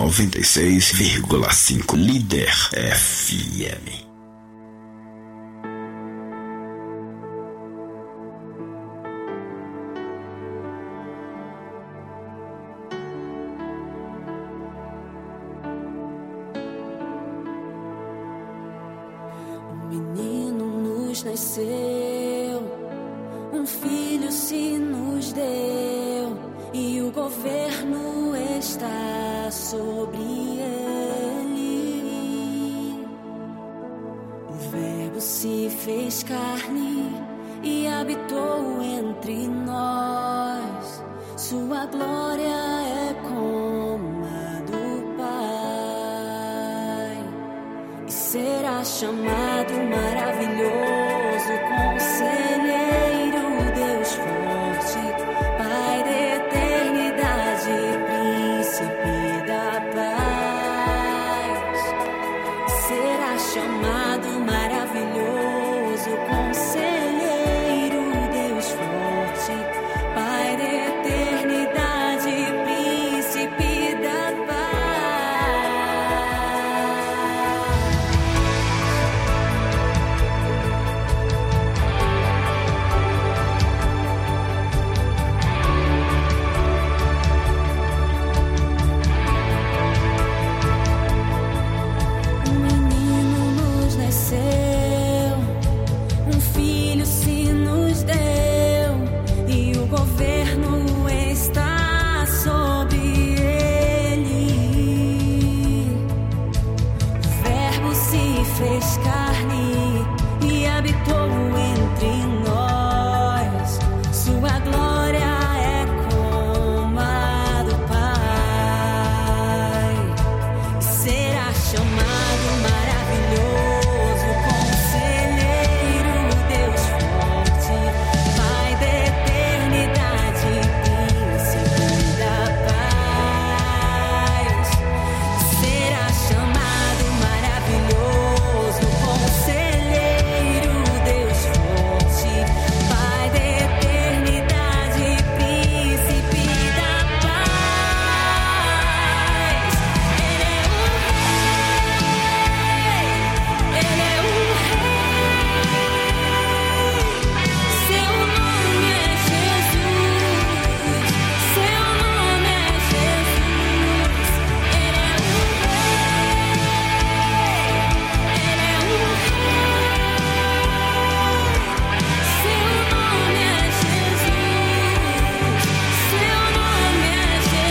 96,5 Líder FM. Nasceu, um filho se nos deu, e o governo está sobre ele. O Verbo se fez carne e habitou entre nós. Sua glória é como a do Pai, e será chamado maravilhoso, Conselheiro, Deus forte, Pai da eternidade, Príncipe da paz. Será chamado maravilhoso, Conselheiro, Deus forte, Pai da eternidade, Príncipe da paz. Fez carne e habitou entre nós. Sua glória é como a do Pai. Será chamado maravilhoso, Conselheiro, Deus forte, Pai da eternidade, Príncipe da paz. Será chamado maravilhoso, Conselheiro, Deus forte, Pai da eternidade, Príncipe da paz. Ele é o Rei, seu nome é Jesus, seu nome é Jesus. Ele é o Seu nome é Jesus, seu nome é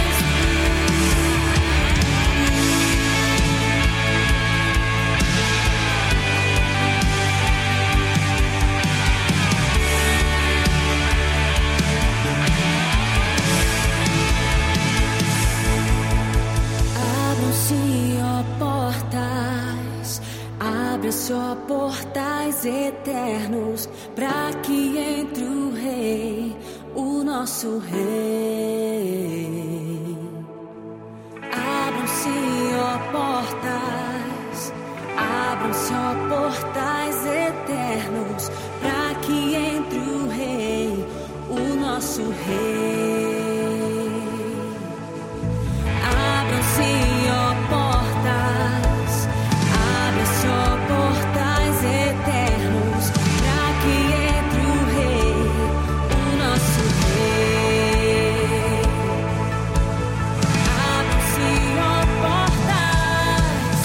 Abram-se, ó portais eternos, para que entre o Rei, o nosso Rei. Abram-se, ó portais eternos, para que entre o Rei, o nosso Rei. Abram-se, ó portais eternos, para que entre o Rei, o nosso Rei. Abram-se, ó portais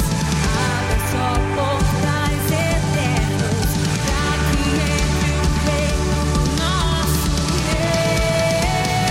eternos, para que entre o Rei, o nosso Rei.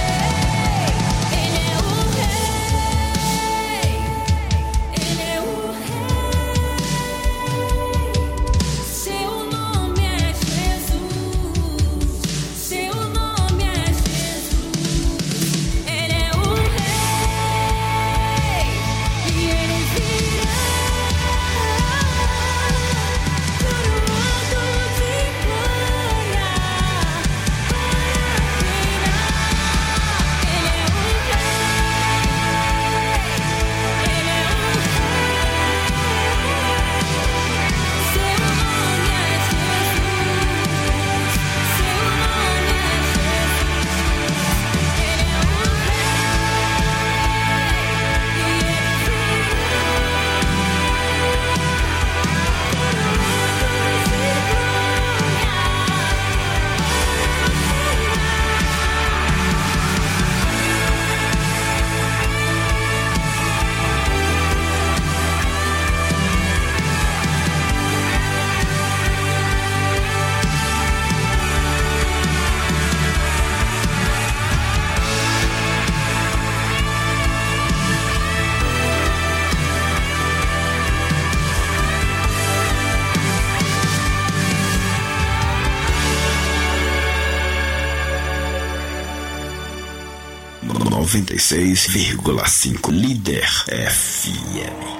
96,5 Líder FM.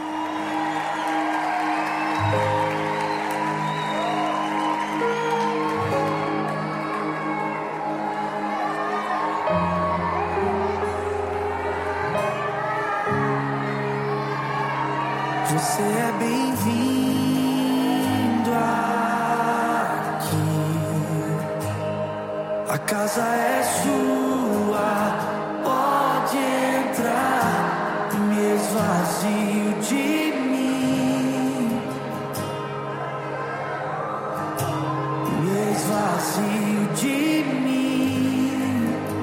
Você é bem-vindo aqui. A casa é sua, pode entrar. Me esvazio de mim, me esvazio de mim.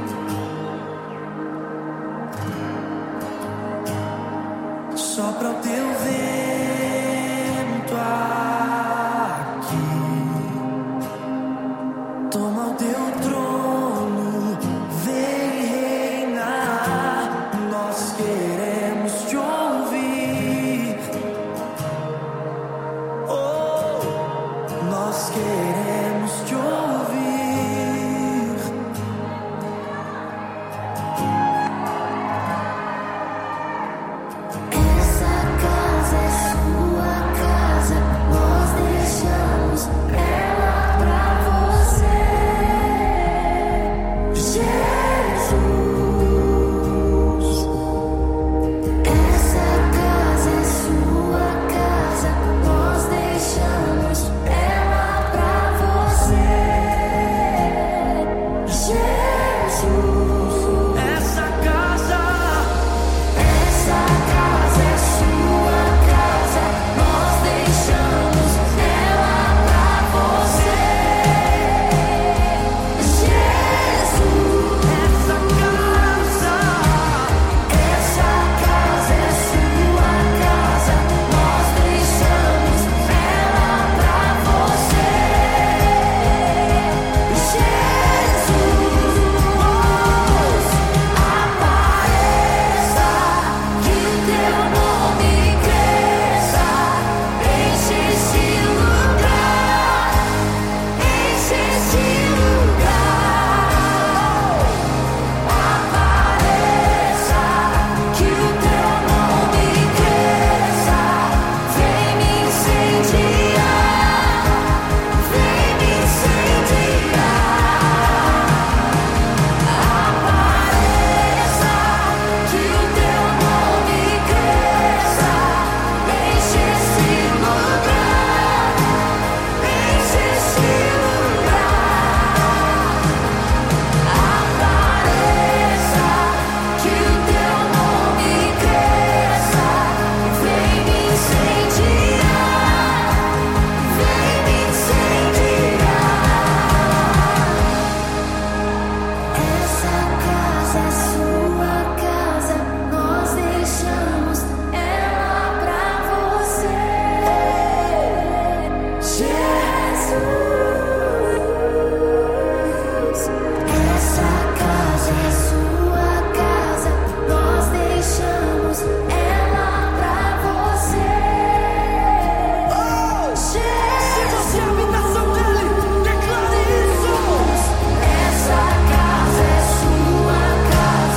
Sopra o teu vento aqui, toma o teu trono, vem reinar. Nós queremos te ouvir, oh, nós queremos te ouvir. Essa casa é sua casa, nós deixamos ela pra você, Jesus. Essa casa é sua casa, nós deixamos ela pra você, Jesus. Essa casa É sua casa, nós deixamos ela pra você, Jesus. Essa casa é sua casa, nós deixamos ela pra você, Jesus. Apareça, que o teu nome cresça, enche esse lugar, enche esse lugar. Apareça, que o teu nome cresça, vem me incendiar, vem me incendiar. Apareça, que o teu nome cresça, enche esse lugar, enche esse lugar. Apareça, que o teu nome cresça, vem me incendiar, vem me incendiar. Essa casa é sua casa, nós deixamos ela pra você, Jesus. Essa casa é sua casa, nós deixamos ela pra você, se você é a habitação dele, declare isso. Essa casa é sua casa,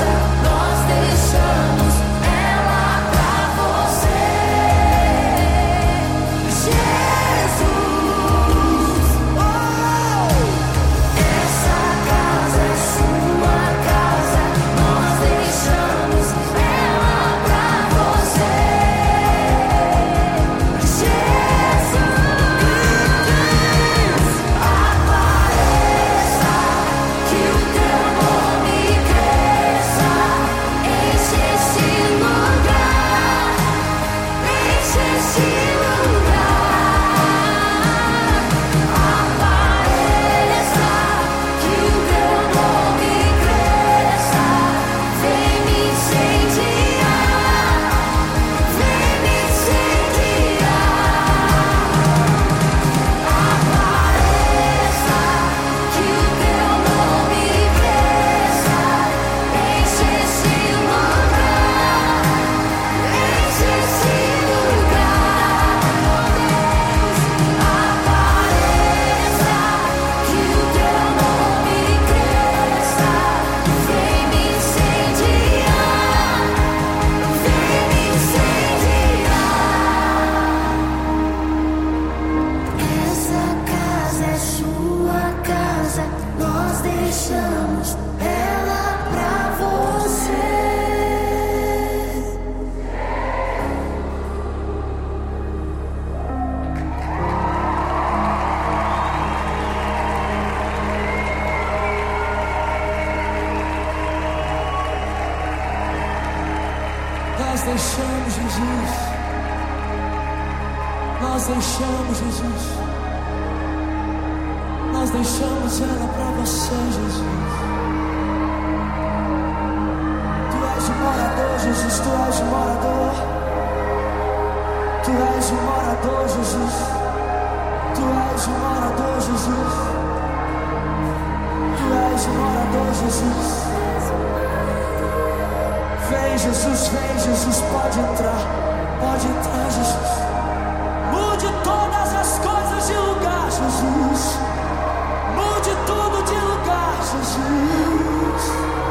Nós deixamos Jesus. Nós deixamos Jesus. Nós deixamos ela pra você, Jesus. Tu és o morador, Jesus. Tu és o morador. Tu és o morador, Jesus. Tu és o morador, Jesus. Tu és o morador, Jesus. Vem, Jesus, pode entrar, Jesus. Mude todas as coisas de lugar, Jesus. Mude tudo de lugar, Jesus.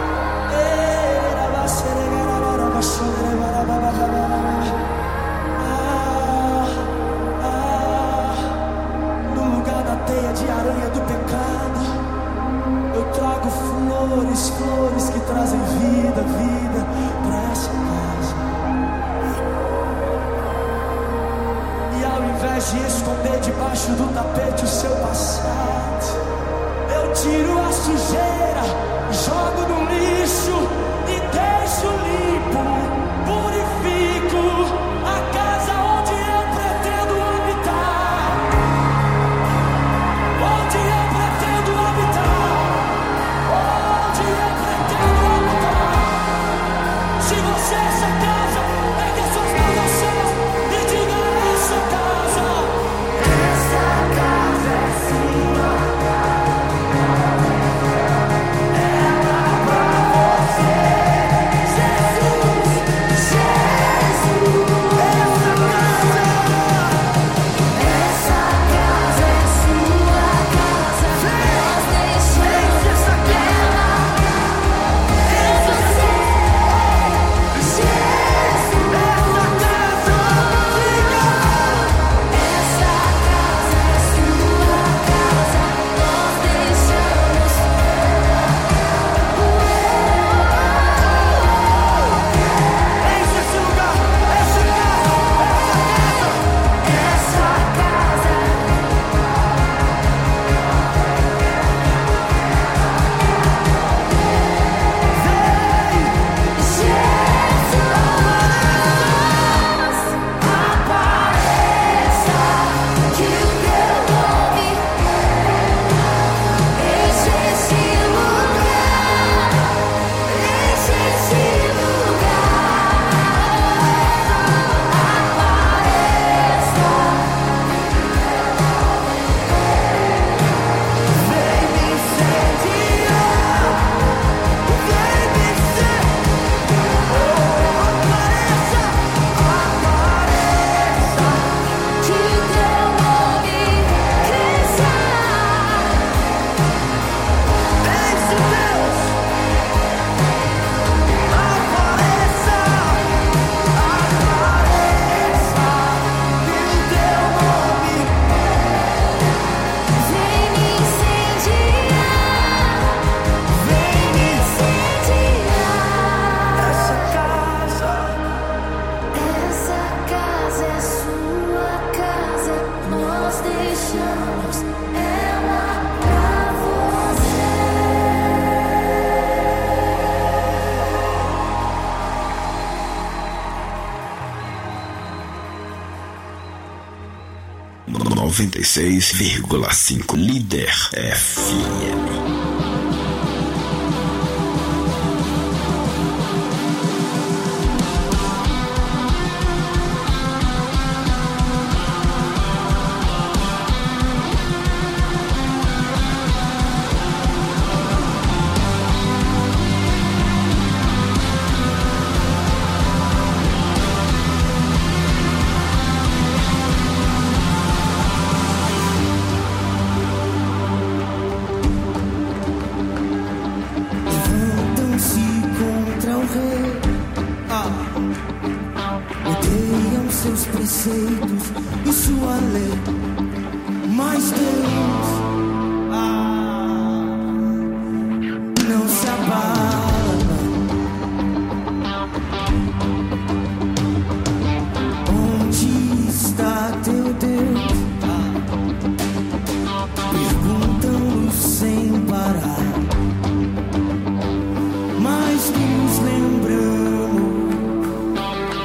No lugar da teia de aranha do pecado, eu trago flores, flores que trazem vida, vida para essa casa. E ao invés de esconder debaixo do tapete o seu passado, eu tiro a sujeira, jogo no lixo e deixo limpo, purifico a casa onde eu pretendo habitar. Onde eu pretendo habitar. Onde eu pretendo habitar. Se você é essa casa, pegue as suas mãos ao céu e diga: essa casa. Essa casa é sua. Ela pra você. Noventa e 96,5 Líder FM. Seus preceitos e sua lei, mas Deus não se abala. Onde está teu Deus? Perguntam sem parar, mas nos lembramos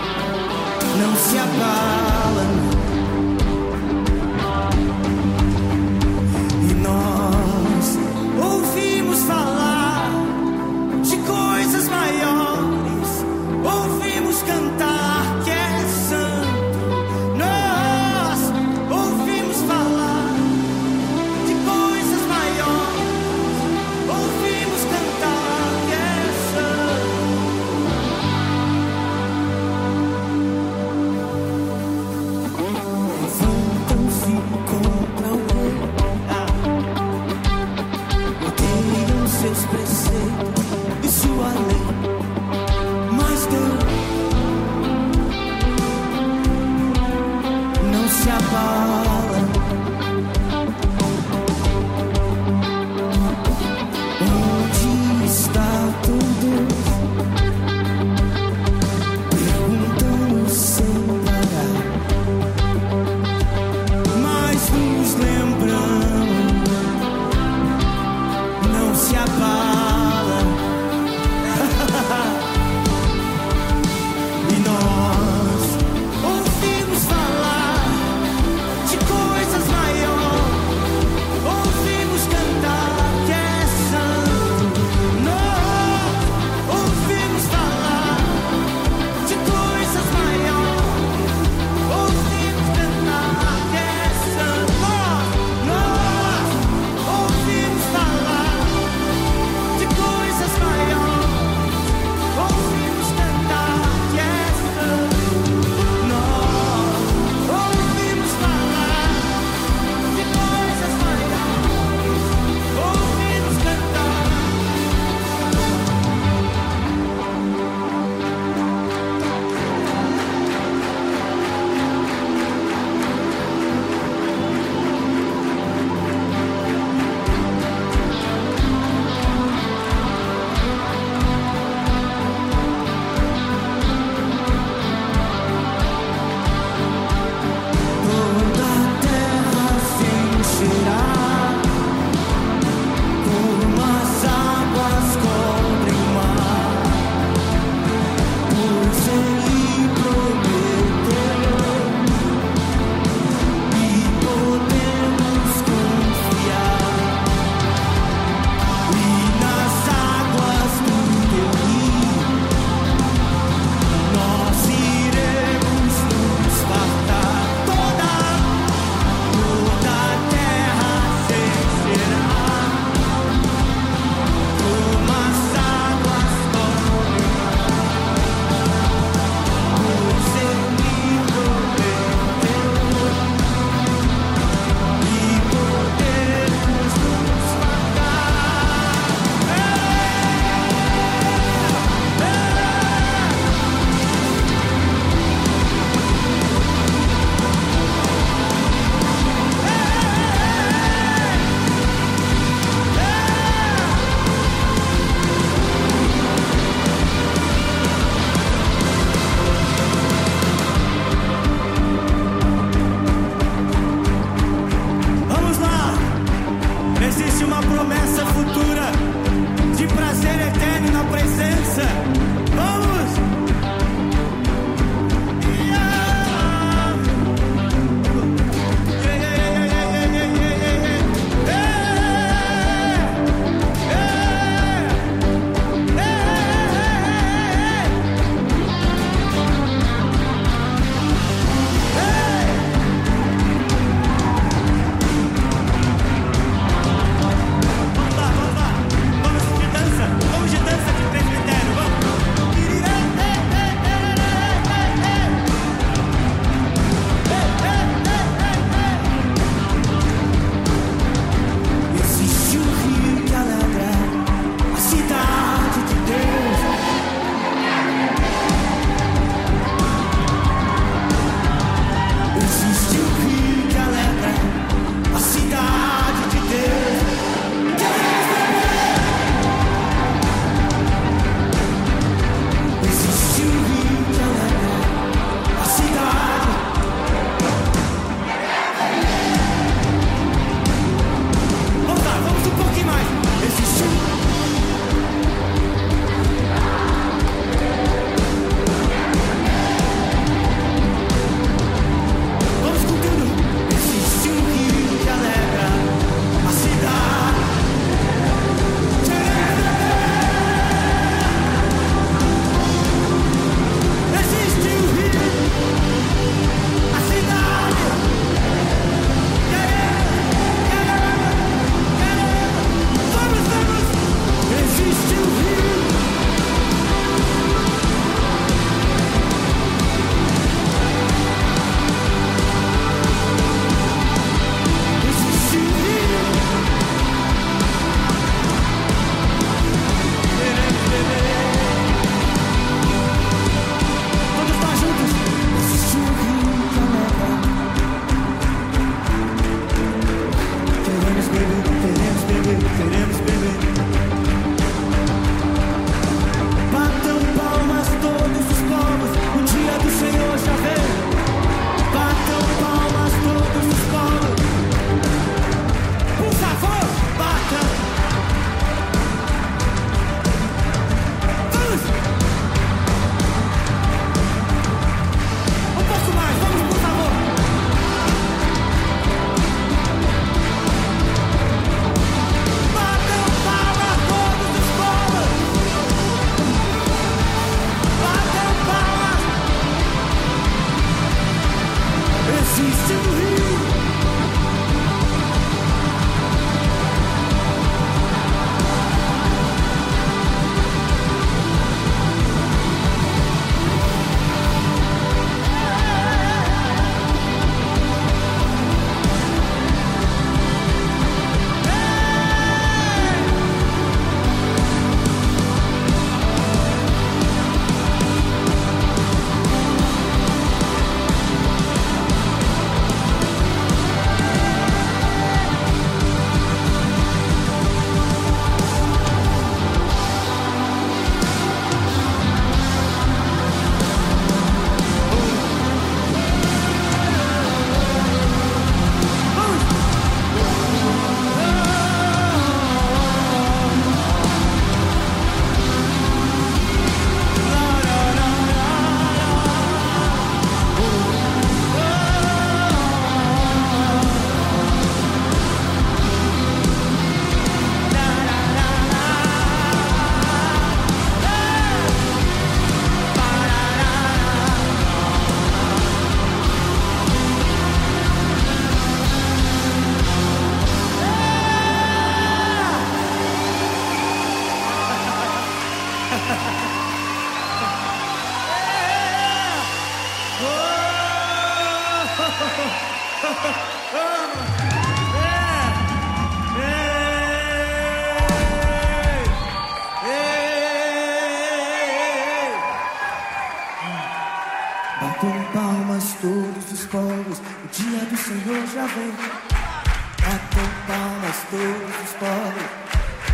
Batam palmas todos os povos, o dia do Senhor já vem. Batam palmas todos os povos.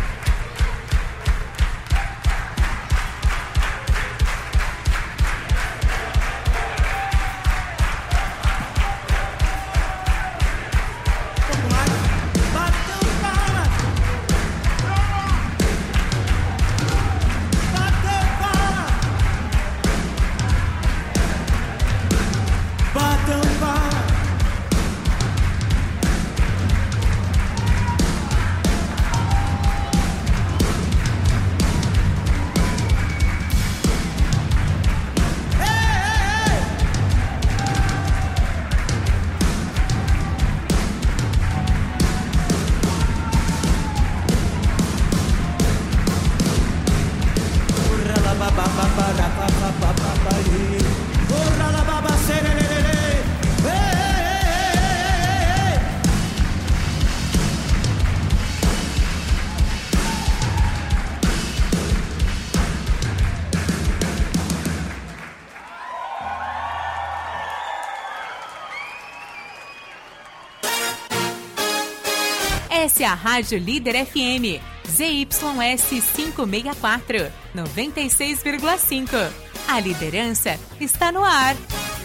Essa é a Rádio Líder FM, ZYS 564, 96,5. A liderança está no ar.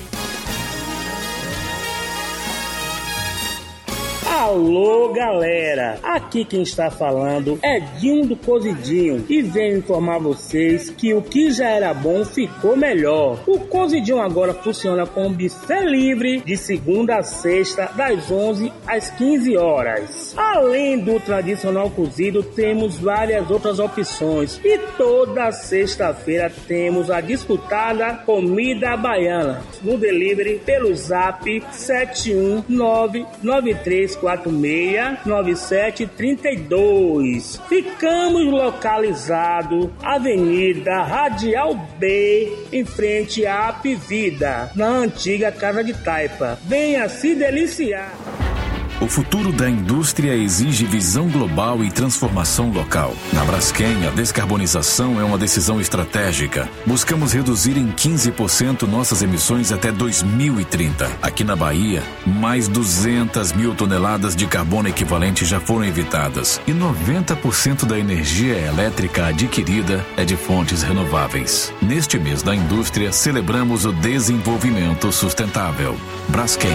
Alô, galera! Aqui quem está falando é Dinho do Cozidinho e venho informar vocês que o que já era bom ficou melhor. O Cozidinho agora funciona com buffet livre de segunda a sexta, das 11 às 15 horas. Além do tradicional cozido, temos várias outras opções e toda sexta-feira temos a disputada comida baiana no delivery pelo zap 71993469732. Ficamos localizados Avenida Radial B, em frente à Apivida, na antiga Casa de Taipa. Venha se deliciar. O futuro da indústria exige visão global e transformação local. Na Braskem, a descarbonização é uma decisão estratégica. Buscamos reduzir em 15% nossas emissões até 2030. Aqui na Bahia, mais 200 mil toneladas de carbono equivalente já foram evitadas. E 90% da energia elétrica adquirida é de fontes renováveis. Neste mês da indústria, celebramos o desenvolvimento sustentável. Braskem.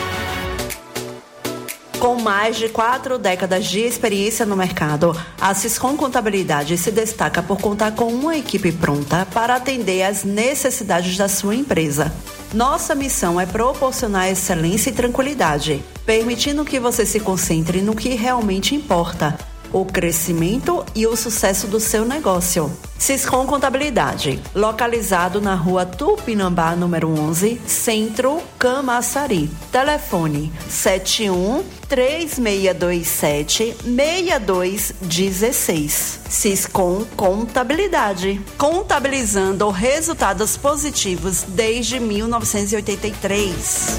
Com mais de 4 décadas de experiência no mercado, a Siscom Contabilidade se destaca por contar com uma equipe pronta para atender às necessidades da sua empresa. Nossa missão é proporcionar excelência e tranquilidade, permitindo que você se concentre no que realmente importa: o crescimento e o sucesso do seu negócio. Siscom Contabilidade, localizado na rua Tupinambá, número 11, Centro, Camaçari. Telefone 71-3627-6216. Siscom Contabilidade, contabilizando resultados positivos desde 1983.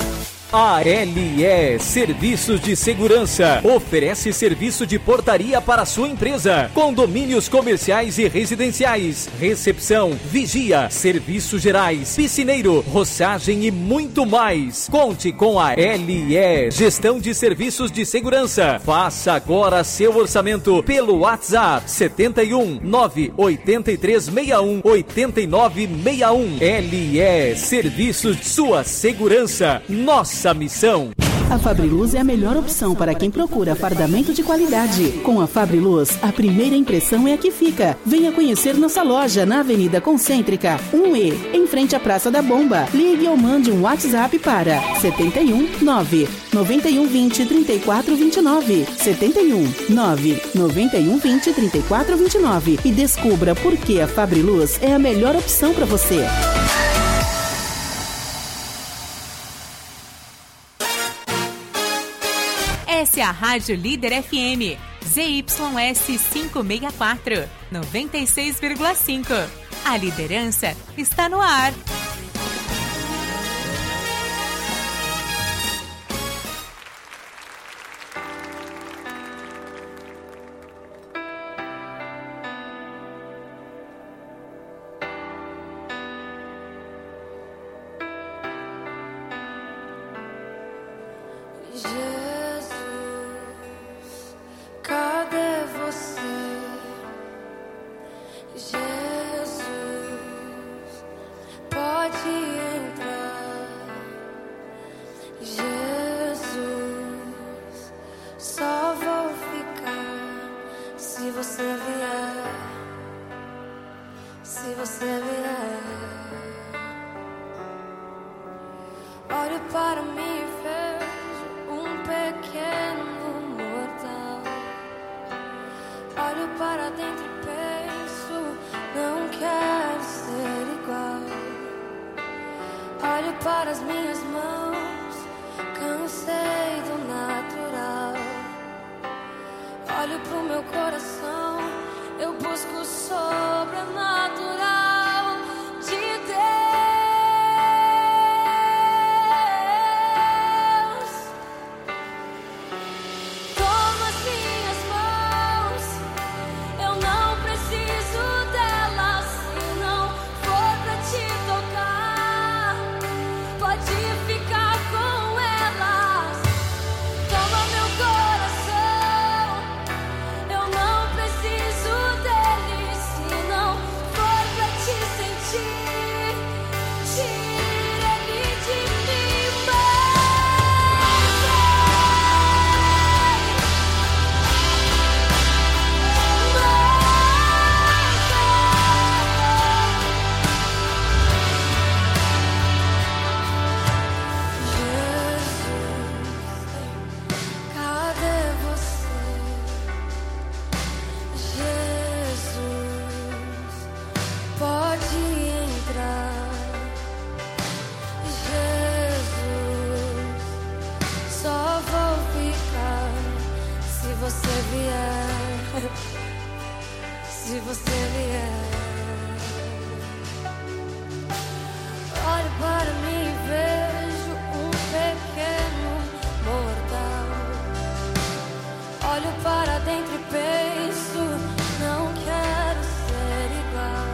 ALE Serviços de Segurança oferece serviço de portaria para sua empresa, condomínios comerciais e residenciais, recepção, vigia, serviços gerais, piscineiro, roçagem e muito mais. Conte com a ALE Gestão de Serviços de Segurança. Faça agora seu orçamento pelo WhatsApp 71 98361 8961. LE Serviços, sua segurança, nossa missão. A Fabriluz é a melhor opção para quem procura fardamento de qualidade. Com a Fabriluz, a primeira impressão é a que fica. Venha conhecer nossa loja na Avenida Concêntrica 1E, em frente à Praça da Bomba. Ligue ou mande um WhatsApp para 71 9 91 20 34 29, 71 9 91 20 34 29 e descubra por que a Fabriluz é a melhor opção para você. Essa é a Rádio Líder FM, ZYS 564, 96,5. A liderança está no ar. Olho para mim e vejo um pequeno mortal. Olho para dentro e penso, não quero ser igual. Olho para as minhas mãos, cansei do natural. Olho pro meu coração, eu busco o sobrenatural de Deus. Toma as minhas mãos, eu não preciso delas. Se não for pra te tocar, pode ficar com elas. Toma meu coração, eu não preciso dele. Se não for pra te sentir, tira ele de mim, cadê você? Jesus, pode entrar. Jesus, só vou ficar se você vier. Se você vier. Olho para mim e vejo um pequeno mortal. Olho para dentro e penso, não quero ser igual.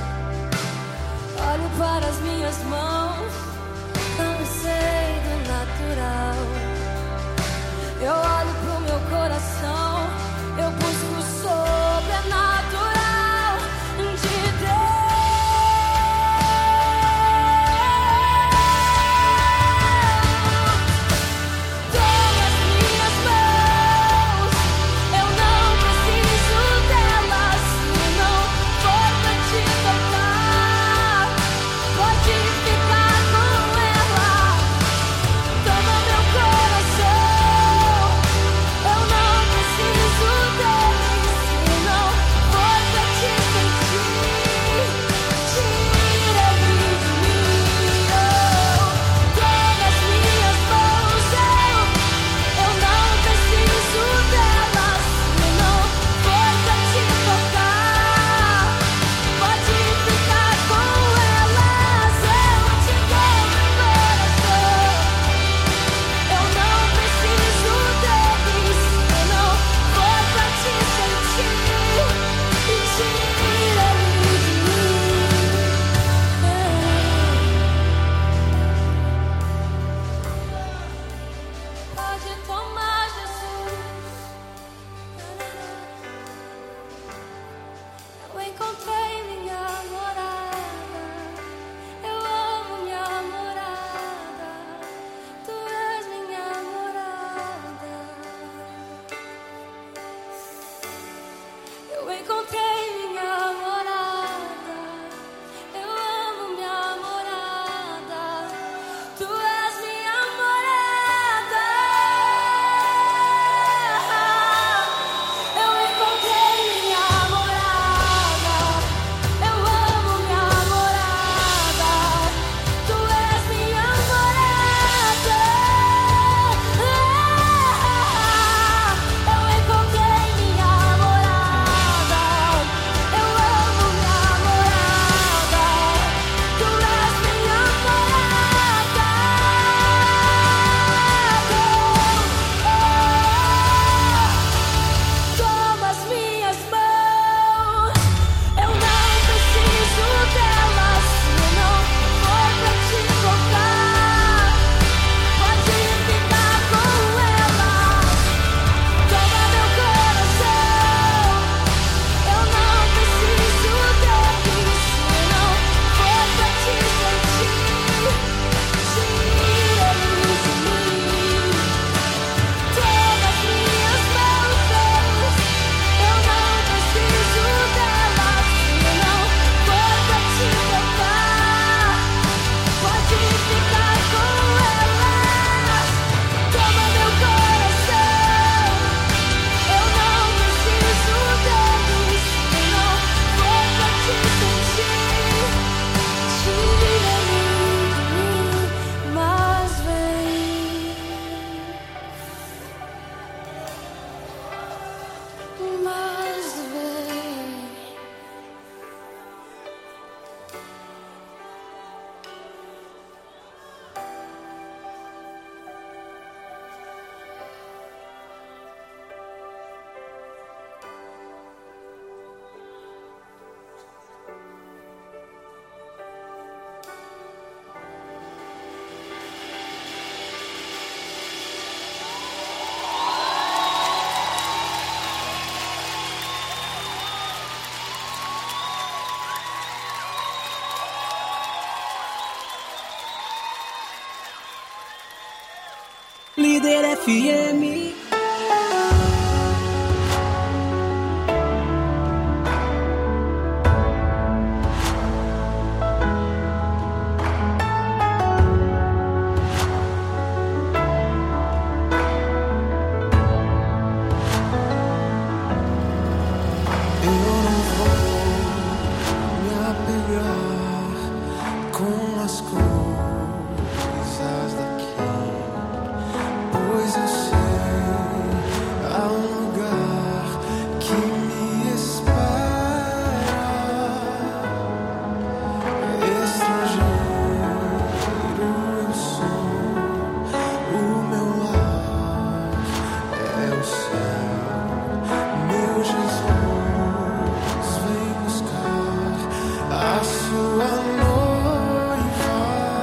Olho para as minhas mãos, cansei do natural. Eu olho pro meu coração, eu busco o sobrenatural de Deus. Toma as minhas mãos, eu não preciso delas. Se não for pra te tocar, pode ficar com ela. Toma meu coração, Líder FM. Sua noiva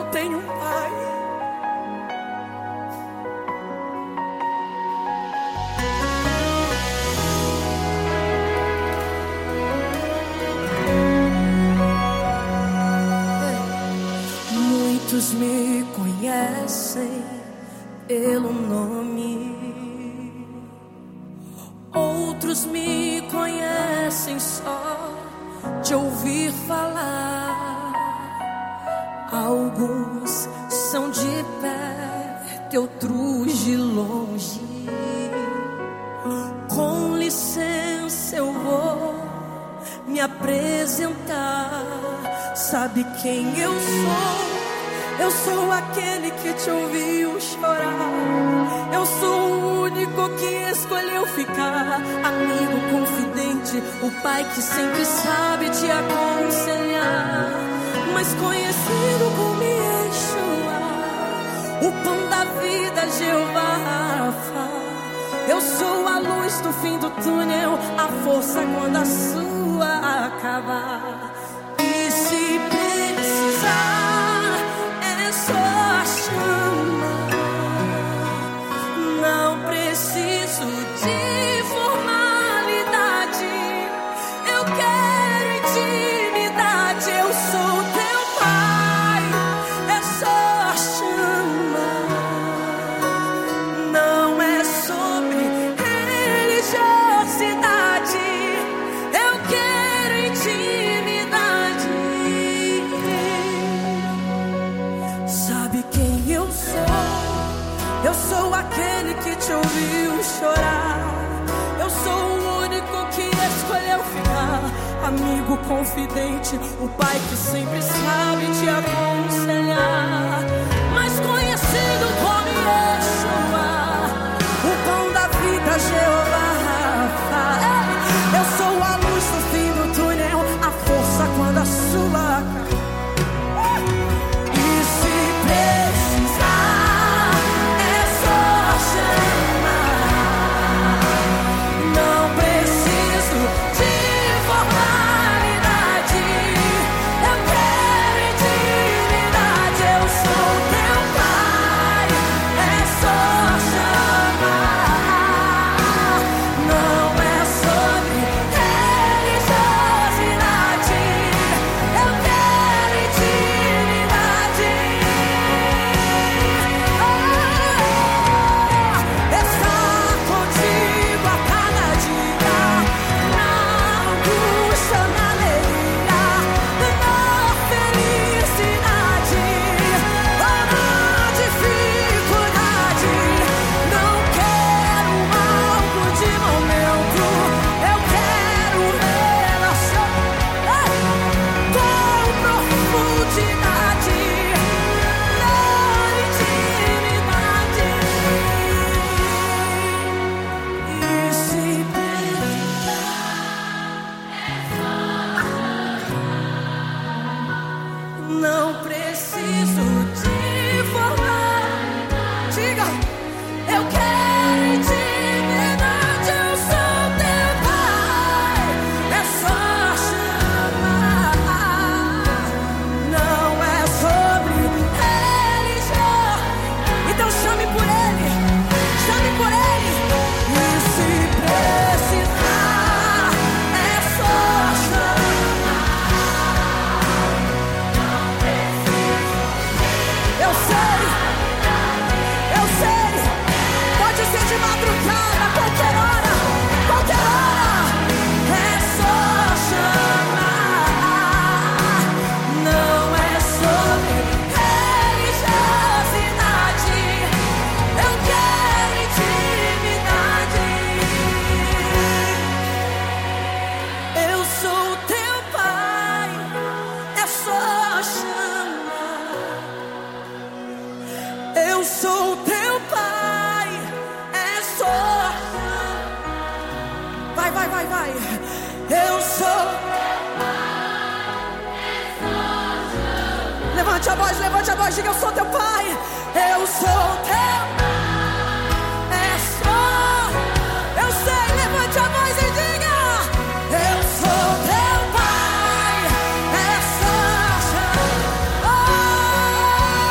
tenho um pai. Muitos me conhecem pelo nome, outros me conhecem só de ouvir falar. Alguns são de perto, outros de longe. Com licença eu vou me apresentar. Sabe quem eu sou? Eu sou aquele que te ouviu chorar. Eu sou o único que escolheu ficar. Amigo confidente, o pai que sempre sabe te aconselhar. Mas conhecido como Yeshua, o pão da vida, Jeová Rafa. Eu sou a luz do fim do túnel, a força quando a sua acabar. E se precisar, é só chamar. Não preciso de formalidade. Eu quero intimidade. Eu sou teu pai. É só chamar. Não é sobre religiosidade. Eu quero intimidade. Sabe quem eu sou? Eu sou aquele que te ouviu chorar. Eu sou o único que escolheu ficar. Amigo confidente, o pai que sempre sabe te aconselhar. Mais conhecido como Yeshua, o pão da vida, Jeová Rafa. Eu sou a luz do fim do túnel, a força quando a sua. E se precisar, é só chamar. Não preciso de formalidade. Eu quero intimidade. Eu sou teu pai. É só chamar. Não é sobre religiosidade. Eu quero intimidade. Estar contigo a cada dia, na angústia, na alegria, na felicidade, ou na dificuldade. Não quero algo de momento, eu quero relação com profundidade, na intimidade. E se não preciso de formalidade. Diga, eu quero intimidade. Eu sou teu pai. É só chamar. Não é sobre religião. Então chame por ele. Chame por ele. E se precisar, é só chamar. Eu sei, pode ser de madrugada, qualquer hora, é só chamar. Não é sobre religiosidade, eu quero intimidade. Eu sou teu pai, é só chamar. Eu sou teu pai, é só. Vai. Eu sou. Levante a voz, diga: eu sou teu pai. Eu sou teu. É só. Eu sei, levante a voz e diga: eu sou teu pai. É só chamar.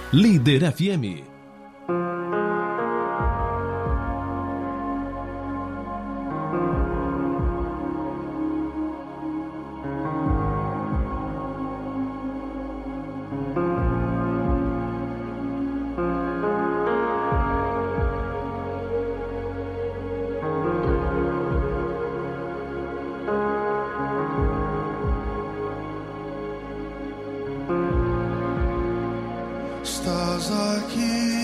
Líder FM. Estás aqui,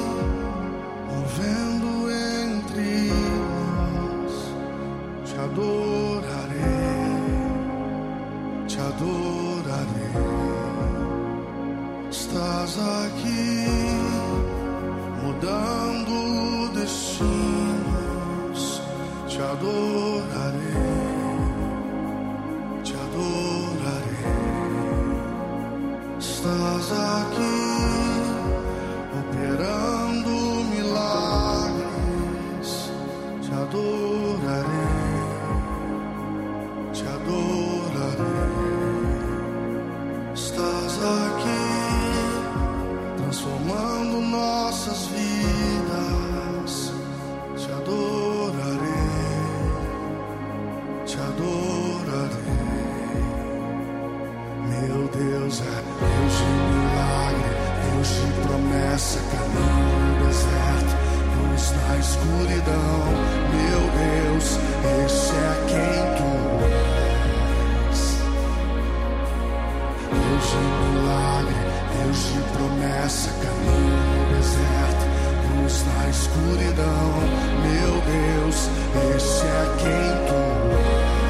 movendo entre nós. Te adorarei, te adorarei. Estás aqui, mudando destinos. Te adorarei, te adorarei. Estás aqui, operando milagres. Te adorarei, te adorarei. Estás aqui, transformando nossas vidas. Te adorarei, te adorarei. Meu Deus é Deus de milagre, Deus de promessa, caminho no deserto, luz na escuridão. Meu Deus, esse é quem tu és. Deus de milagre, Deus de promessa, caminho no deserto, luz na escuridão. Meu Deus, esse é quem tu és.